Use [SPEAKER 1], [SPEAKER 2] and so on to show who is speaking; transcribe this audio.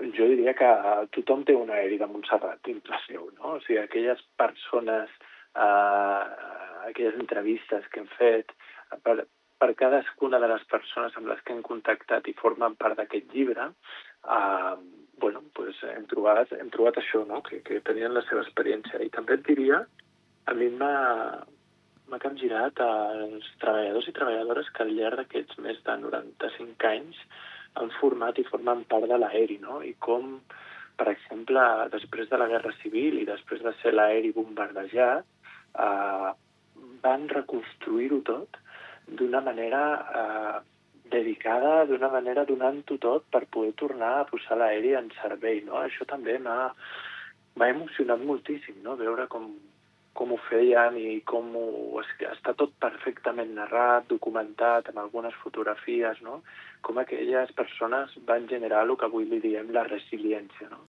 [SPEAKER 1] jo diria que tothom té un aeri de Montserrat dintre seu, no? O sigui, aquelles persones, aquelles entrevistes que hem fet, per cadascuna de les persones amb les que hem contactat i formen part d'aquest llibre, doncs hem trobat això, no? Que tenien la seva experiència. I també et diria, a mi m'ha capgirat els treballadors i treballadores que al llarg d'aquests més de 95 anys han format i formen part de l'aeri, no? I com, per exemple, després de la Guerra Civil i després de ser l'aeri bombardejat, van reconstruir-ho tot d'una manera dedicada, d'una manera donant-ho tot per poder tornar a posar l'aeri en servei, no? Això també m'ha emocionat moltíssim, no? Veure com ho feien i com està tot perfectament narrat, documentat, amb algunes fotografies, no? Com aquelles persones van generar el que avui li diem la resiliència, no?